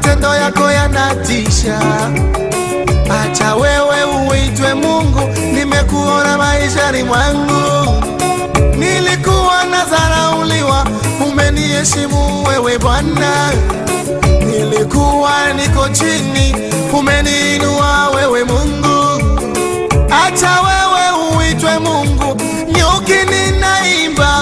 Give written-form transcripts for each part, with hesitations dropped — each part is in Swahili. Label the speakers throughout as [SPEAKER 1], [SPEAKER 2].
[SPEAKER 1] matendo yako yanatisha. Acha wewe uitwe Mungu, nimekuona maishani mwangu. Nilikuwa nadharauliwa, umeniheshimu wewe Bwana. Nilikuwa niko chini, umeniinua wewe Mungu. Acha wewe uitwe Mungu, nyuki ninaimba.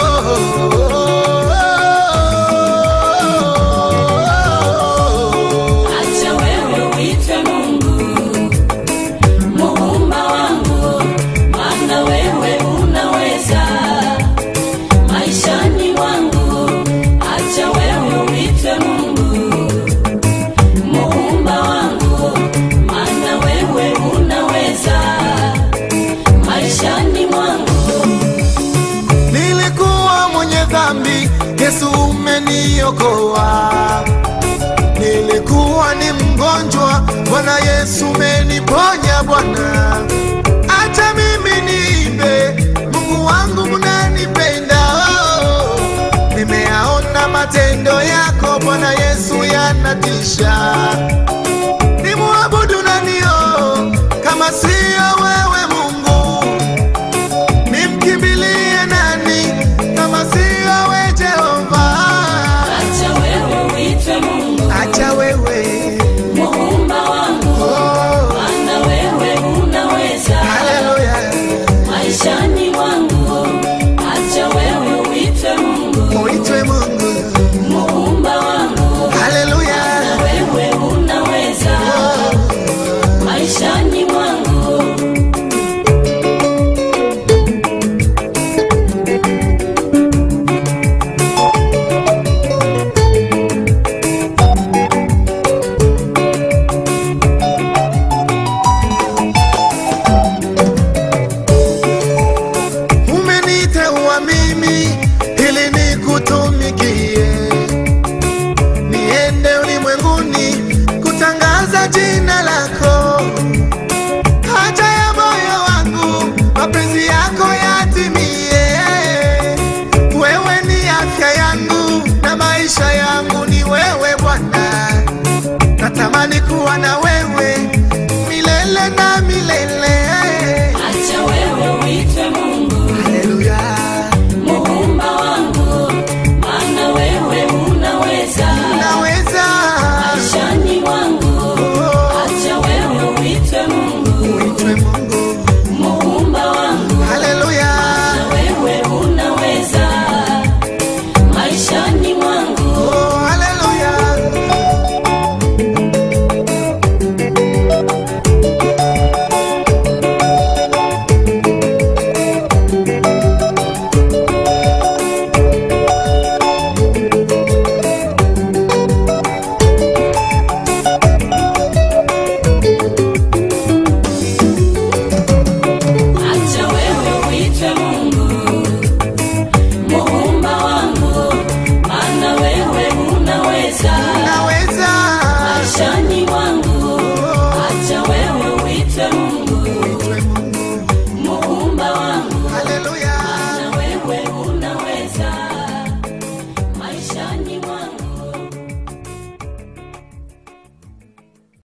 [SPEAKER 2] Acha wewe uitwe Mungu, Muumba wangu, maana wewe unaweza maishani mwangu. Acha wewe uitwe Mungu, Muumba wangu, maana wewe unaweza maishani mwangu.
[SPEAKER 1] Nilikuwa mwenye dhambi, Yesu umeniokoa. Nilikuwa ni mgonjwa, Bwana Yesu umeniponya Bwana. Acha mimi niimbe, Mungu wangu unanipenda. Nimeyaona matendo yako Bwana Yesu yanatisha. Nimuabudu nani kama sio wewe Mungu? Nimkimbilie nani kama sio wewe Jehova?
[SPEAKER 2] Acha wewe uitwe Mungu,
[SPEAKER 1] Acha wewe
[SPEAKER 2] Muumba wangu, maana wewe unaweza
[SPEAKER 1] haleluya
[SPEAKER 2] maishani mwangu. Acha wewe uitwe Mungu,
[SPEAKER 1] uitwe Mungu
[SPEAKER 2] Muumba wangu,
[SPEAKER 1] haleluya
[SPEAKER 2] maana wewe unaweza maishani mwangu.
[SPEAKER 1] umeniteua mimi